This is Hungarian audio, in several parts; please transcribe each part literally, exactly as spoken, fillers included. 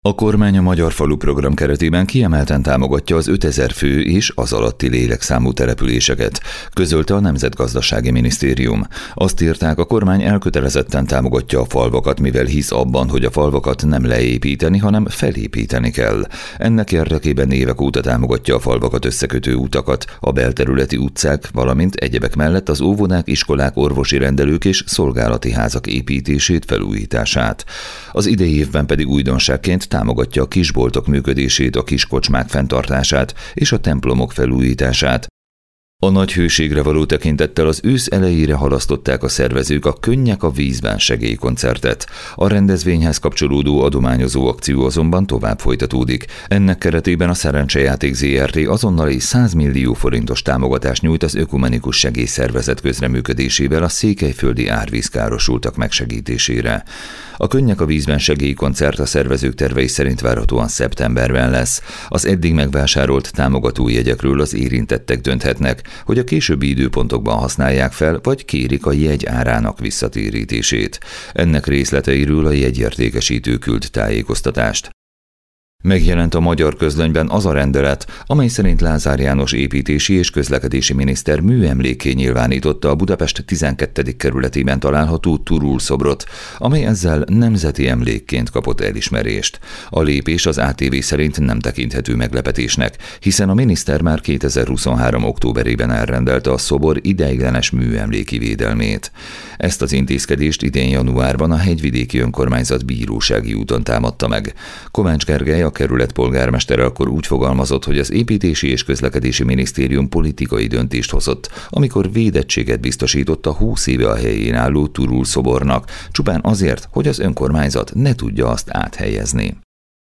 A kormány a Magyar Falu program keretében kiemelten támogatja az ötezer fő és az alatti lélekszámú településeket, közölte a Nemzetgazdasági Minisztérium. Azt írták, a kormány elkötelezetten támogatja a falvakat, mivel hisz abban, hogy a falvakat nem leépíteni, hanem felépíteni kell. Ennek érdekében évek óta támogatja a falvakat összekötő utakat, a belterületi utcák, valamint egyebek mellett az óvodák, iskolák, orvosi rendelők és szolgálati házak építését, felújítását. Az idei évben pedig újdonságként támogatja a kisboltok működését, a kiskocsmák fenntartását és a templomok felújítását. A nagy hőségre való tekintettel az ősz elejére halasztották a szervezők a Könnyek a vízben segélykoncertet. A rendezvényhez kapcsolódó adományozó akció azonban tovább folytatódik. Ennek keretében a Szerencsejáték zé er té azonnali száz millió forintos támogatást nyújt az Ökumenikus Segélyszervezet közreműködésével a székelyföldi árvízkárosultak megsegítésére. A Könnyek a vízben segélykoncert a szervezők tervei szerint várhatóan szeptemberben lesz. Az eddig megvásárolt támogatójegyekről az érintettek dönthetnek, hogy a későbbi időpontokban használják fel, vagy kérik a jegy árának visszatérítését. Ennek részleteiről a jegyértékesítő küld tájékoztatást. Megjelent a Magyar Közlönyben az a rendelet, amely szerint Lázár János építési és közlekedési miniszter műemlékké nyilvánította a Budapest tizenkettedik kerületében található Turul szobrot, amely ezzel nemzeti emlékként kapott elismerést. A lépés az á té vé szerint nem tekinthető meglepetésnek, hiszen a miniszter már kétezer-huszonhárom októberében elrendelte a szobor ideiglenes műemléki védelmét. Ezt az intézkedést idén januárban a Hegyvidéki Önkormányzat bírósági úton támadta meg. Kovács Gergely, a kerület polgármestere akkor úgy fogalmazott, hogy az Építési és Közlekedési Minisztérium politikai döntést hozott, amikor védettséget biztosított a húsz éve a helyén álló Turul szobornak, csupán azért, hogy az önkormányzat ne tudja azt áthelyezni.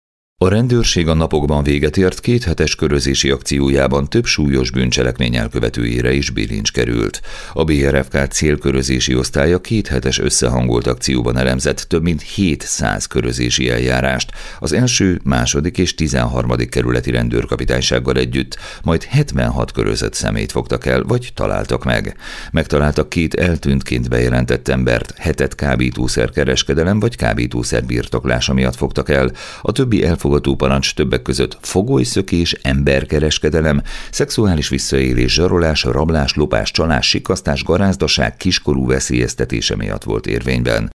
A rendőrség a napokban véget ért kéthetes körözési akciójában több súlyos bűncselekmény elkövetőjére is bilincs került. A bé er ef ká célkörözési osztálya kéthetes összehangolt akcióban elemzett több mint hétszáz körözési eljárást, az első, második és tizenharmadik kerületi rendőrkapitánysággal együtt, majd hetvenhat körözött személyt fogtak el, vagy találtak meg. Megtaláltak két eltűntként bejelentett embert, hetet kábítószerkereskedelem vagy kábítószer birtoklása miatt fogtak el, a többi elfogadó parancs többek között fogolyszökés, emberkereskedelem, szexuális visszaélés, zsarolás, rablás, lopás, csalás, sikasztás, garázdaság, kiskorú veszélyeztetése miatt volt érvényben.